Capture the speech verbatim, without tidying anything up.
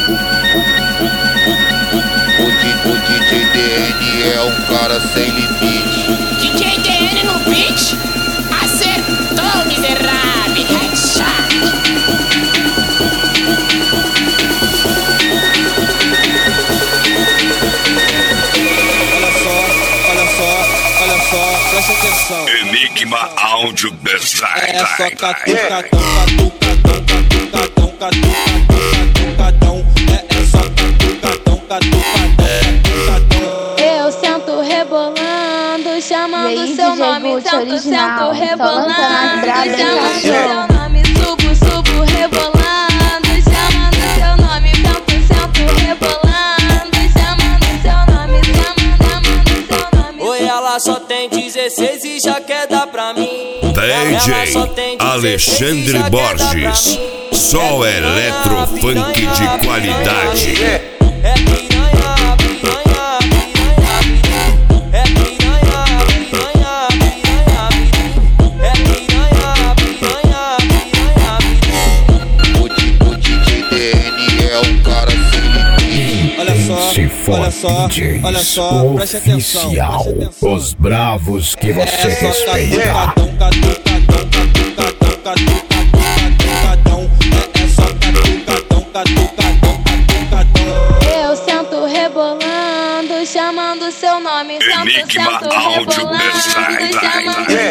O D J D N é um cara sem limite. D J D N no beat? Acertou, miserável. Headshot. Olha só, olha só, olha só, presta atenção. Enigma Áudio Design. É só catucadão, catucadão, catucadão, catucadão, catucadão. É, é só catucadão, catucadão, catucadão. Eu sento rebolando, chamando aí, seu D J nome. Gucci Sento, original, sento só rebolando, lançando as brabas em chamando seu cachorro. nome. Subo, subo, rebolando, chamando seu nome. Sento, sento rebolando, chamando seu nome. Chamando, chamando seu nome. Oi, ela só tem dezesseis e já quer dar pra mim. D J Alexandre Borges. Só eletro funk de qualidade. É piranha, piranha, piranha, é piranha, piranha, piranha, é piranha, piranha, piranha. O D J D N é um cara sem limite. Olha só, Se for olha só, D Js olha só, preste atenção, oficial, preste atenção. os bravos que você É só respeita. catucadão, catucadão, catucadão, catucadão, catucadão. É, é só catucadão, catucadão, catucadão. Eu sento rebolando, chamando seu nome. Sento, Enigma sento Áudio rebolando, Design. chamando